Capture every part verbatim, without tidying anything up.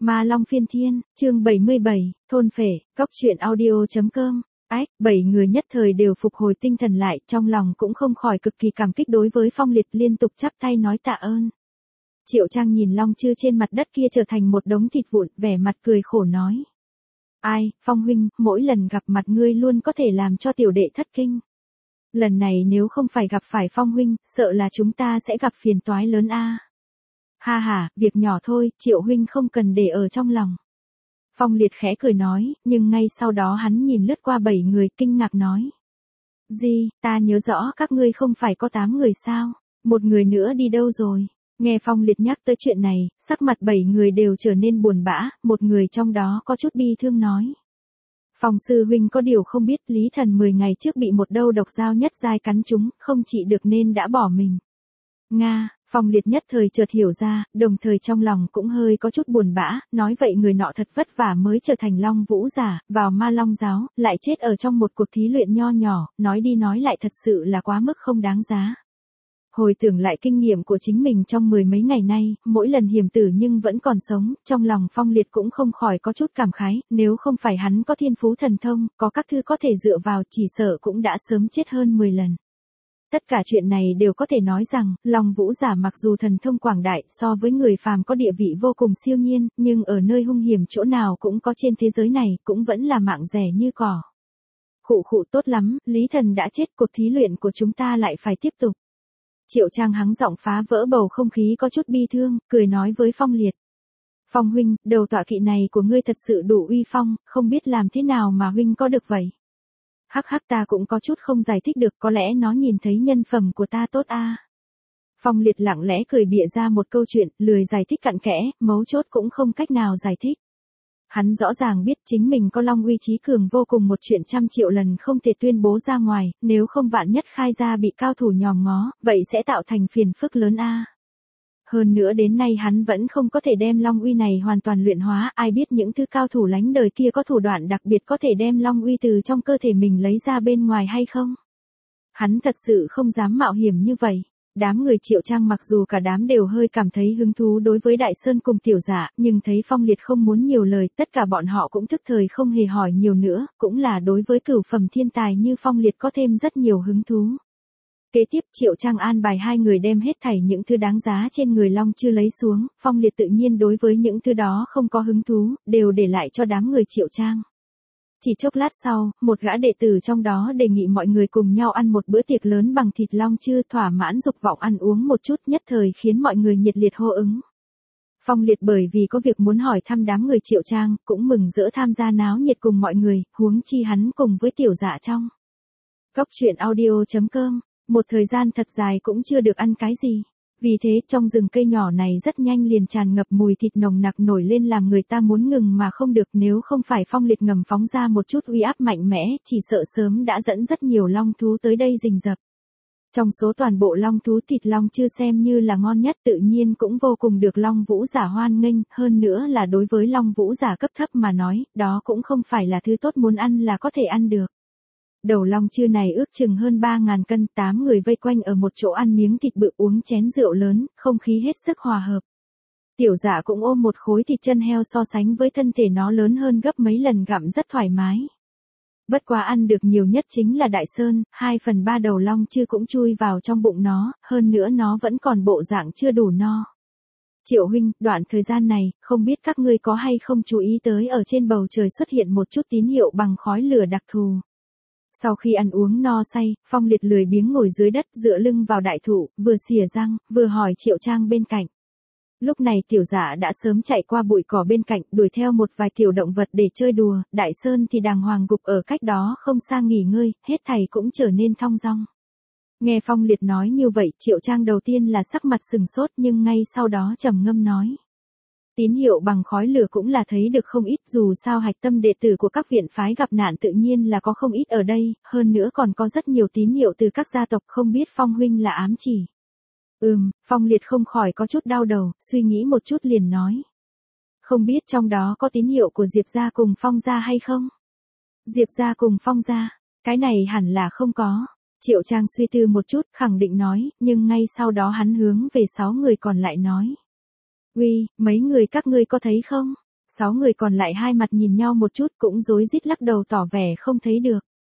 Ma Long Phiên Thiên, chương bảy mươi bảy, thôn phệ, cóc truyện audio chấm com. Ách, bảy người nhất thời đều phục hồi tinh thần lại, trong lòng cũng không khỏi cực kỳ cảm kích đối với Phong Liệt, liên tục chắp tay nói tạ ơn. Triệu Trang nhìn Long Chư trên mặt đất kia trở thành một đống thịt vụn, vẻ mặt cười khổ nói. Ai, Phong huynh, mỗi lần gặp mặt ngươi luôn có thể làm cho tiểu đệ thất kinh. Lần này nếu không phải gặp phải Phong huynh, sợ là chúng ta sẽ gặp phiền toái lớn a. Ha ha, việc nhỏ thôi, Triệu huynh không cần để ở trong lòng. Phong Liệt khẽ cười nói, nhưng ngay sau đó hắn nhìn lướt qua bảy người kinh ngạc nói. Gì, ta nhớ rõ các ngươi không phải có tám người sao, một người nữa đi đâu rồi? Nghe Phong Liệt nhắc tới chuyện này, sắc mặt bảy người đều trở nên buồn bã, một người trong đó có chút bi thương nói. Phong sư huynh có điều không biết Lý Thần mười ngày trước bị một đâu độc dao nhất giai cắn trúng, không trị được nên đã bỏ mình. Nga, Phong Liệt nhất thời chợt hiểu ra, đồng thời trong lòng cũng hơi có chút buồn bã, nói vậy người nọ thật vất vả mới trở thành Long Vũ giả, vào Ma Long giáo, lại chết ở trong một cuộc thí luyện nho nhỏ, nói đi nói lại thật sự là quá mức không đáng giá. Hồi tưởng lại kinh nghiệm của chính mình trong mười mấy ngày nay, mỗi lần hiểm tử nhưng vẫn còn sống, trong lòng Phong Liệt cũng không khỏi có chút cảm khái, nếu không phải hắn có thiên phú thần thông, có các thứ có thể dựa vào chỉ sợ cũng đã sớm chết hơn mười lần. Tất cả chuyện này đều có thể nói rằng, Long Vũ giả mặc dù thần thông quảng đại so với người phàm có địa vị vô cùng siêu nhiên, nhưng ở nơi hung hiểm chỗ nào cũng có trên thế giới này, cũng vẫn là mạng rẻ như cỏ. Khụ khụ tốt lắm, Lý Thần đã chết, cuộc thí luyện của chúng ta lại phải tiếp tục. Triệu Trang hắng giọng phá vỡ bầu không khí có chút bi thương, cười nói với Phong Liệt. Phong huynh, đầu tọa kỵ này của ngươi thật sự đủ uy phong, không biết làm thế nào mà huynh có được vậy. Hắc hắc, ta cũng có chút không giải thích được, có lẽ nó nhìn thấy nhân phẩm của ta tốt a. À. Phong Liệt lặng lẽ cười bịa ra một câu chuyện, lười giải thích cặn kẽ, mấu chốt cũng không cách nào giải thích. Hắn rõ ràng biết chính mình có Long uy trí cường vô cùng, một chuyện trăm triệu lần không thể tuyên bố ra ngoài, nếu không vạn nhất khai ra bị cao thủ nhòm ngó, vậy sẽ tạo thành phiền phức lớn a. À. Hơn nữa đến nay hắn vẫn không có thể đem Long uy này hoàn toàn luyện hóa, ai biết những thứ cao thủ lánh đời kia có thủ đoạn đặc biệt có thể đem Long uy từ trong cơ thể mình lấy ra bên ngoài hay không? Hắn thật sự không dám mạo hiểm như vậy. Đám người Triệu Trang mặc dù cả đám đều hơi cảm thấy hứng thú đối với Đại Sơn cùng Tiểu Dạ, nhưng thấy Phong Liệt không muốn nhiều lời, tất cả bọn họ cũng thức thời không hề hỏi nhiều nữa, cũng là đối với cửu phẩm thiên tài như Phong Liệt có thêm rất nhiều hứng thú. Kế tiếp Triệu Trang an bài hai người đem hết thảy những thứ đáng giá trên người Long Chư lấy xuống, Phong Liệt tự nhiên đối với những thứ đó không có hứng thú, đều để lại cho đám người Triệu Trang. Chỉ chốc lát sau, một gã đệ tử trong đó đề nghị mọi người cùng nhau ăn một bữa tiệc lớn bằng thịt Long Chư, thỏa mãn dục vọng ăn uống một chút, nhất thời khiến mọi người nhiệt liệt hô ứng. Phong Liệt bởi vì có việc muốn hỏi thăm đám người Triệu Trang, cũng mừng rỡ tham gia náo nhiệt cùng mọi người, huống chi hắn cùng với Tiểu Dạ trong cóc truyện audio chấm com. Một thời gian thật dài cũng chưa được ăn cái gì. Vì thế trong rừng cây nhỏ này rất nhanh liền tràn ngập mùi thịt nồng nặc nổi lên làm người ta muốn ngừng mà không được, nếu không phải Phong Liệt ngầm phóng ra một chút uy áp mạnh mẽ, chỉ sợ sớm đã dẫn rất nhiều long thú tới đây rình rập. Trong số toàn bộ long thú, thịt long chưa xem như là ngon nhất, tự nhiên cũng vô cùng được Long Vũ giả hoan nghênh, hơn nữa là đối với Long Vũ giả cấp thấp mà nói, đó cũng không phải là thứ tốt muốn ăn là có thể ăn được. Đầu Long Chư này ước chừng hơn ba ngàn cân, tám người vây quanh ở một chỗ ăn miếng thịt bự, uống chén rượu lớn, không khí hết sức hòa hợp. Tiểu Dạ cũng ôm một khối thịt chân heo, so sánh với thân thể nó lớn hơn gấp mấy lần, gặm rất thoải mái. Bất quá ăn được nhiều nhất chính là Đại Sơn, hai phần ba đầu Long Chư cũng chui vào trong bụng nó, hơn nữa nó vẫn còn bộ dạng chưa đủ no. Triệu huynh, đoạn thời gian này, không biết các ngươi có hay không chú ý tới ở trên bầu trời xuất hiện một chút tín hiệu bằng khói lửa đặc thù. Sau khi ăn uống no say, Phong Liệt lười biếng ngồi dưới đất dựa lưng vào đại thụ, vừa xìa răng, vừa hỏi Triệu Trang bên cạnh. Lúc này Tiểu Dạ đã sớm chạy qua bụi cỏ bên cạnh, đuổi theo một vài tiểu động vật để chơi đùa, Đại Sơn thì đàng hoàng gục ở cách đó không xa nghỉ ngơi, hết thảy cũng trở nên thong dong. Nghe Phong Liệt nói như vậy, Triệu Trang đầu tiên là sắc mặt sừng sốt, nhưng ngay sau đó trầm ngâm nói. Tín hiệu bằng khói lửa cũng là thấy được không ít, dù sao hạch tâm đệ tử của các viện phái gặp nạn tự nhiên là có không ít ở đây, hơn nữa còn có rất nhiều tín hiệu từ các gia tộc, không biết Phong huynh là ám chỉ. Ừm, Phong Liệt không khỏi có chút đau đầu, suy nghĩ một chút liền nói. Không biết trong đó có tín hiệu của Diệp gia cùng Phong gia hay không? Diệp gia cùng Phong gia, cái này hẳn là không có. Triệu Trang suy tư một chút, khẳng định nói, nhưng ngay sau đó hắn hướng về sáu người còn lại nói. Uy, mấy người các ngươi có thấy không? Sáu người còn lại hai mặt nhìn nhau một chút cũng rối rít lắc đầu tỏ vẻ không thấy được.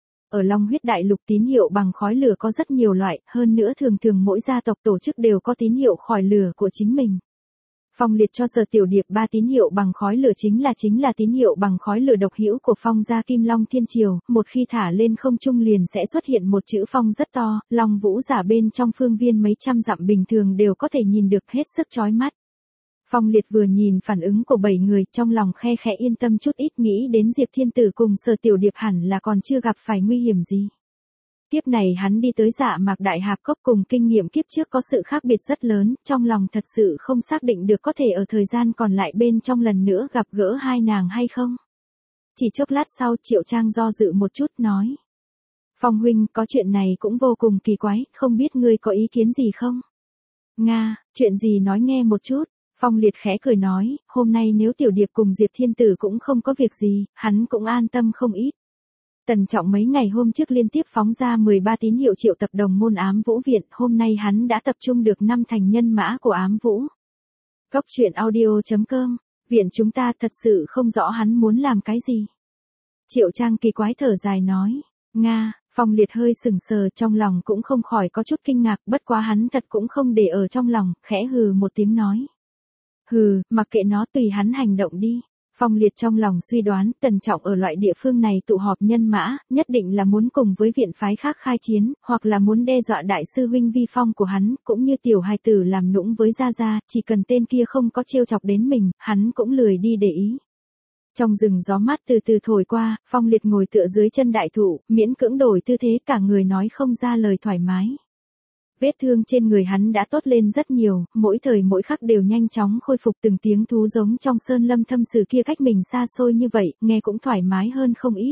Ở Long huyết đại lục tín hiệu bằng khói lửa có rất nhiều loại, hơn nữa thường thường mỗi gia tộc tổ chức đều có tín hiệu khói lửa của chính mình. Phong liệt cho Sở Tiểu Điệp ba tín hiệu bằng khói lửa chính là chính là tín hiệu bằng khói lửa độc hữu của Phong gia Kim Long Thiên Triều, một khi thả lên không trung liền sẽ xuất hiện một chữ phong rất to, Long Vũ giả bên trong phương viên mấy trăm dặm bình thường đều có thể nhìn được hết sức chói mắt. Phong liệt vừa nhìn phản ứng của bảy người trong lòng khe khẽ yên tâm chút ít nghĩ đến Diệp Thiên Tử cùng Sở Tiểu Điệp hẳn là còn chưa gặp phải nguy hiểm gì. Kiếp này hắn đi tới Dạ Mạc Đại Hạp Cốc cùng kinh nghiệm kiếp trước có sự khác biệt rất lớn, trong lòng thật sự không xác định được có thể ở thời gian còn lại bên trong lần nữa gặp gỡ hai nàng hay không. Chỉ chốc lát sau Triệu Trang do dự một chút nói. Phong huynh, có chuyện này cũng vô cùng kỳ quái, không biết ngươi có ý kiến gì không? Nga, chuyện gì nói nghe một chút. Phong liệt khẽ cười nói, hôm nay nếu Tiểu Điệp cùng Diệp Thiên Tử cũng không có việc gì, hắn cũng an tâm không ít. Tần Trọng mấy ngày hôm trước liên tiếp phóng ra mười ba tín hiệu triệu tập đồng môn ám vũ viện, hôm nay hắn đã tập trung được năm thành nhân mã của ám vũ. Cốc truyện audio chấm com, viện chúng ta thật sự không rõ hắn muốn làm cái gì. Triệu Trang kỳ quái thở dài nói, Nga, Phong liệt hơi sừng sờ trong lòng cũng không khỏi có chút kinh ngạc, bất quá hắn thật cũng không để ở trong lòng, khẽ hừ một tiếng nói. Hừ, mặc kệ nó tùy hắn hành động đi. Phong liệt trong lòng suy đoán Tần Trọng ở loại địa phương này tụ họp nhân mã, nhất định là muốn cùng với viện phái khác khai chiến, hoặc là muốn đe dọa đại sư huynh Vi Phong của hắn, cũng như tiểu hài tử làm nũng với Gia Gia, chỉ cần tên kia không có trêu chọc đến mình, hắn cũng lười đi để ý. Trong rừng gió mát từ từ thổi qua, Phong liệt ngồi tựa dưới chân đại thụ, miễn cưỡng đổi tư thế cả người nói không ra lời thoải mái. Vết thương trên người hắn đã tốt lên rất nhiều, mỗi thời mỗi khắc đều nhanh chóng khôi phục từng tiếng thú giống trong sơn lâm thâm sử kia cách mình xa xôi như vậy, nghe cũng thoải mái hơn không ít.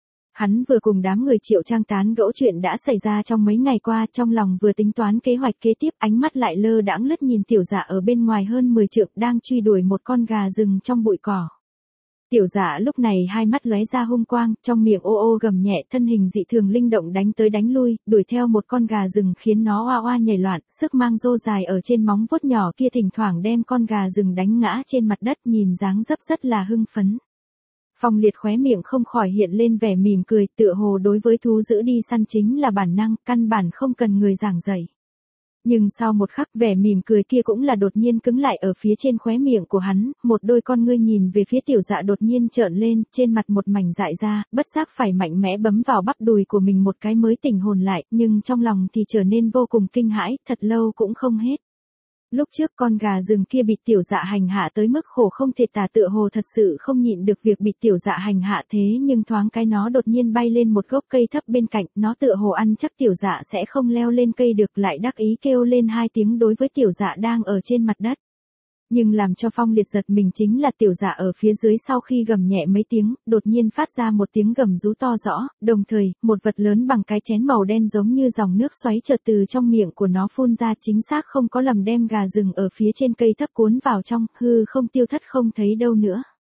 Hắn vừa cùng đám người Triệu Trang tán gẫu chuyện đã xảy ra trong mấy ngày qua, trong lòng vừa tính toán kế hoạch kế tiếp, ánh mắt lại lơ đãng lướt nhìn Tiểu Dạ ở bên ngoài hơn mười trượng đang truy đuổi một con gà rừng trong bụi cỏ. Tiểu Dạ lúc này hai mắt lóe ra hung quang, trong miệng ô ô gầm nhẹ, thân hình dị thường linh động đánh tới đánh lui, đuổi theo một con gà rừng khiến nó oa oa nhảy loạn, sức mang rô dài ở trên móng vuốt nhỏ kia thỉnh thoảng đem con gà rừng đánh ngã trên mặt đất, nhìn dáng dấp rất là hưng phấn. Phong liệt khóe miệng không khỏi hiện lên vẻ mỉm cười, tựa hồ đối với thú dữ đi săn chính là bản năng, căn bản không cần người giảng dạy. Nhưng sau một khắc vẻ mỉm cười kia cũng là đột nhiên cứng lại ở phía trên khóe miệng của hắn, một đôi con ngươi nhìn về phía Tiểu Dạ đột nhiên trợn lên, trên mặt một mảnh dại ra, bất giác phải mạnh mẽ bấm vào bắp đùi của mình một cái mới tỉnh hồn lại, nhưng trong lòng thì trở nên vô cùng kinh hãi, thật lâu cũng không hết. Lúc trước con gà rừng kia bị Tiểu Dạ hành hạ tới mức khổ không thể tả, tựa hồ thật sự không nhịn được việc bị Tiểu Dạ hành hạ, thế nhưng thoáng cái nó đột nhiên bay lên một gốc cây thấp bên cạnh, nó tựa hồ ăn chắc Tiểu Dạ sẽ không leo lên cây được, lại đắc ý kêu lên hai tiếng đối với Tiểu Dạ đang ở trên mặt đất. Nhưng làm cho Phong liệt giật mình chính là Tiểu Dạ ở phía dưới sau khi gầm nhẹ mấy tiếng, đột nhiên phát ra một tiếng gầm rú to rõ, đồng thời, một vật lớn bằng cái chén màu đen giống như dòng nước xoáy chợt từ trong miệng của nó phun ra, chính xác không có lầm đem gà rừng ở phía trên cây thấp cuốn vào trong, hư không tiêu thất không thấy đâu nữa.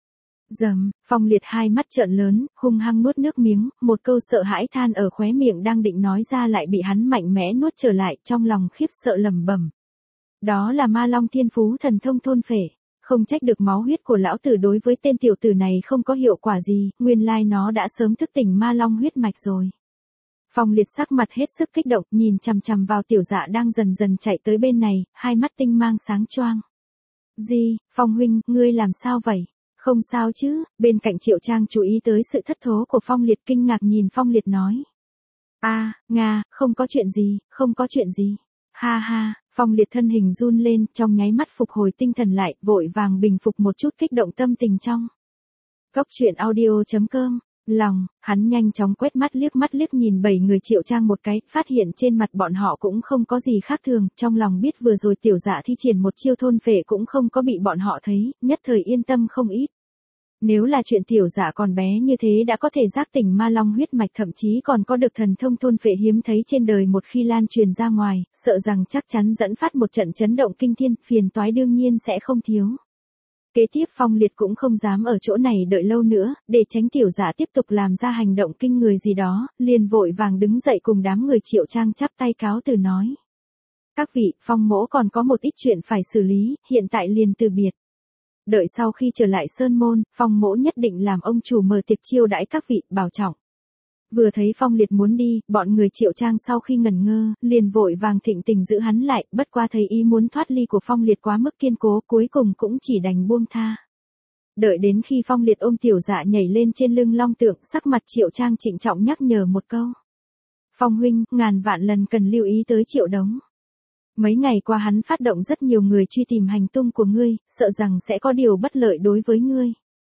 Dầm, Phong liệt hai mắt trợn lớn, hung hăng nuốt nước miếng, một câu sợ hãi than ở khóe miệng đang định nói ra lại bị hắn mạnh mẽ nuốt trở lại, trong lòng khiếp sợ lẩm bẩm. Đó là Ma Long Thiên Phú thần thông thôn phệ, không trách được máu huyết của lão tử đối với tên tiểu tử này không có hiệu quả gì, nguyên lai nó đã sớm thức tỉnh Ma Long huyết mạch rồi. Phong liệt sắc mặt hết sức kích động, nhìn chằm chằm vào Tiểu Dạ đang dần dần chạy tới bên này, hai mắt tinh mang sáng choang. Gì, Phong huynh, ngươi làm sao vậy? Không sao chứ? Bên cạnh Triệu Trang chú ý tới sự thất thố của Phong liệt, kinh ngạc nhìn Phong liệt nói. A, à, Nga, không có chuyện gì, không có chuyện gì. Ha ha, Phong liệt thân hình run lên, trong nháy mắt phục hồi tinh thần lại, vội vàng bình phục một chút kích động tâm tình trong. Cốc truyện audio chấm com, lòng, hắn nhanh chóng quét mắt liếc mắt liếc nhìn bảy người Triệu Trang một cái, phát hiện trên mặt bọn họ cũng không có gì khác thường, trong lòng biết vừa rồi Tiểu Dạ thi triển một chiêu thôn phệ cũng không có bị bọn họ thấy, nhất thời yên tâm không ít. Nếu là chuyện Tiểu Dạ còn bé như thế đã có thể giác tỉnh Ma Long huyết mạch, thậm chí còn có được thần thông thôn phệ hiếm thấy trên đời, một khi lan truyền ra ngoài, sợ rằng chắc chắn dẫn phát một trận chấn động kinh thiên, phiền toái đương nhiên sẽ không thiếu. Kế tiếp Phong liệt cũng không dám ở chỗ này đợi lâu nữa, để tránh Tiểu Dạ tiếp tục làm ra hành động kinh người gì đó, liền vội vàng đứng dậy cùng đám người Triệu Trang chắp tay cáo từ nói. Các vị, Phong mỗ còn có một ít chuyện phải xử lý, hiện tại liền từ biệt. Đợi sau khi trở lại Sơn Môn, Phong Mỗ nhất định làm ông chủ mở tiệc chiêu đãi các vị, bảo trọng. Vừa thấy Phong Liệt muốn đi, bọn người Triệu Trang sau khi ngẩn ngơ, liền vội vàng thịnh tình giữ hắn lại, bất qua thấy ý muốn thoát ly của Phong Liệt quá mức kiên cố, cuối cùng cũng chỉ đành buông tha. Đợi đến khi Phong Liệt ôm Tiểu Dạ nhảy lên trên lưng long tượng, sắc mặt Triệu Trang trịnh trọng nhắc nhở một câu. Phong huynh, ngàn vạn lần cần lưu ý tới Triệu Đống. Mấy ngày qua hắn phát động rất nhiều người truy tìm hành tung của ngươi, sợ rằng sẽ có điều bất lợi đối với ngươi.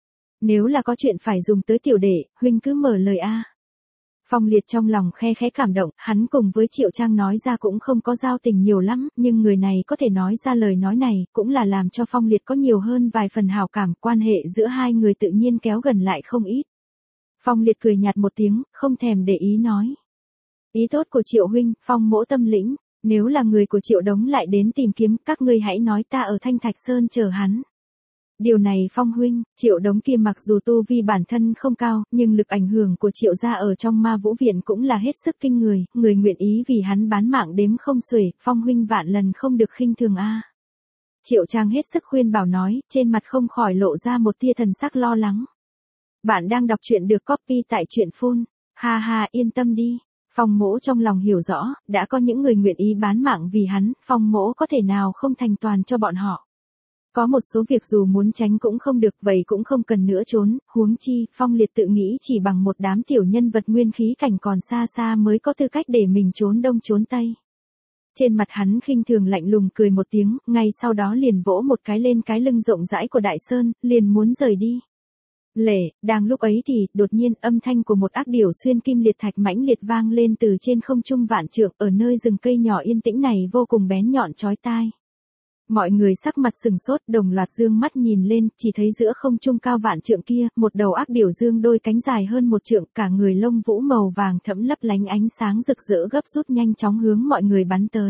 Nếu là có chuyện phải dùng tới tiểu đệ, huynh cứ mở lời a. Phong Liệt trong lòng khe khẽ cảm động, hắn cùng với Triệu Trang nói ra cũng không có giao tình nhiều lắm, nhưng người này có thể nói ra lời nói này, cũng là làm cho Phong Liệt có nhiều hơn vài phần hảo cảm, quan hệ giữa hai người tự nhiên kéo gần lại không ít. Phong Liệt cười nhạt một tiếng, không thèm để ý nói. Ý tốt của Triệu huynh, Phong mỗ tâm lĩnh, nếu là người của Triệu Đống lại đến tìm kiếm, các ngươi hãy nói ta ở Thanh Thạch Sơn chờ hắn. Điều này Phong huynh, Triệu Đống kia mặc dù tu vi bản thân không cao, nhưng lực ảnh hưởng của Triệu gia ở trong Ma Vũ Viện cũng là hết sức kinh người, người nguyện ý vì hắn bán mạng đếm không xuể, Phong huynh vạn lần không được khinh thường a. Triệu Trang hết sức khuyên bảo nói, trên mặt không khỏi lộ ra một tia thần sắc lo lắng. Bạn đang đọc truyện được copy tại truyện phun, ha ha yên tâm đi. Phong mỗ trong lòng hiểu rõ, đã có những người nguyện ý bán mạng vì hắn, Phong mỗ có thể nào không thành toàn cho bọn họ. Có một số việc dù muốn tránh cũng không được, vậy cũng không cần nữa trốn, huống chi, Phong Liệt tự nghĩ chỉ bằng một đám tiểu nhân vật nguyên khí cảnh còn xa xa mới có tư cách để mình trốn đông trốn tây. Trên mặt hắn khinh thường lạnh lùng cười một tiếng, ngay sau đó liền vỗ một cái lên cái lưng rộng rãi của Đại Sơn, liền muốn rời đi. Lệ, đang lúc ấy thì, đột nhiên âm thanh của một ác điểu xuyên kim liệt thạch mãnh liệt vang lên từ trên không trung vạn trượng, ở nơi rừng cây nhỏ yên tĩnh này vô cùng bén nhọn chói tai. Mọi người sắc mặt sừng sốt, đồng loạt dương mắt nhìn lên, chỉ thấy giữa không trung cao vạn trượng kia, một đầu ác điểu dương đôi cánh dài hơn một trượng, cả người lông vũ màu vàng thẫm lấp lánh ánh sáng rực rỡ gấp rút nhanh chóng hướng mọi người bắn tới.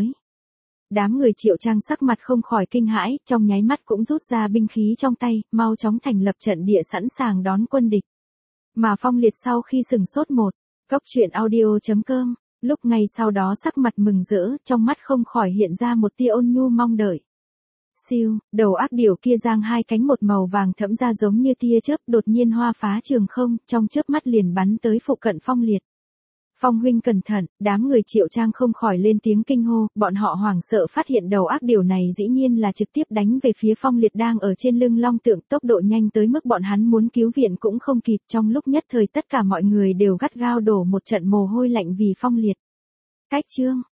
Đám người Triệu Trang sắc mặt không khỏi kinh hãi, trong nháy mắt cũng rút ra binh khí trong tay, mau chóng thành lập trận địa sẵn sàng đón quân địch. Mà Phong Liệt sau khi sừng sốt một, cốc truyện audio chấm com, lúc ngay sau đó sắc mặt mừng rỡ, trong mắt không khỏi hiện ra một tia ôn nhu mong đợi. Siêu, đầu ác điểu kia giang hai cánh một màu vàng thẫm ra giống như tia chớp, đột nhiên hoa phá trường không, trong chớp mắt liền bắn tới phụ cận Phong Liệt. Phong huynh cẩn thận, đám người Triệu Trang không khỏi lên tiếng kinh hô, bọn họ hoảng sợ phát hiện đầu ác điểu này dĩ nhiên là trực tiếp đánh về phía Phong Liệt đang ở trên lưng long tượng, tốc độ nhanh tới mức bọn hắn muốn cứu viện cũng không kịp, trong lúc nhất thời tất cả mọi người đều gắt gao đổ một trận mồ hôi lạnh vì Phong Liệt. Cách chương